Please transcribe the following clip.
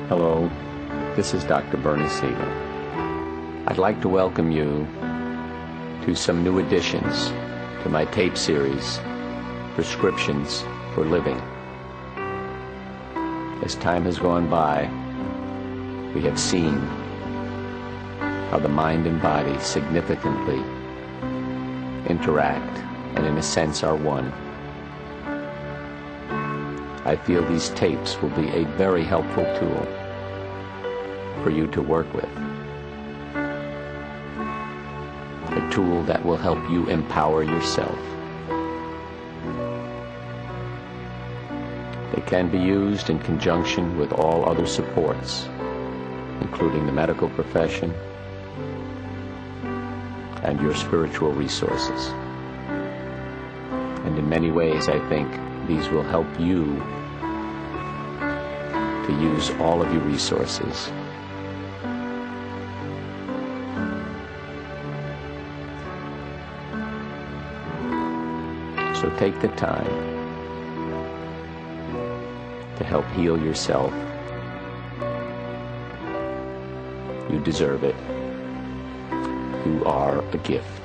Hello, this is Dr. Bernie Siegel. I'd like to welcome you to some new additions to my tape series, Prescriptions for Living. As time has gone by, we have seen how the mind and body significantly interact and in a sense are one. I feel these tapes will be a very helpful tool for you to work with. A tool that will help you empower yourself. They can be used in conjunction with all other supports, including the medical profession and your spiritual resources. And in many ways, I think these will help you to use all of your resources. So take the time to help heal yourself. You deserve it. You are a gift.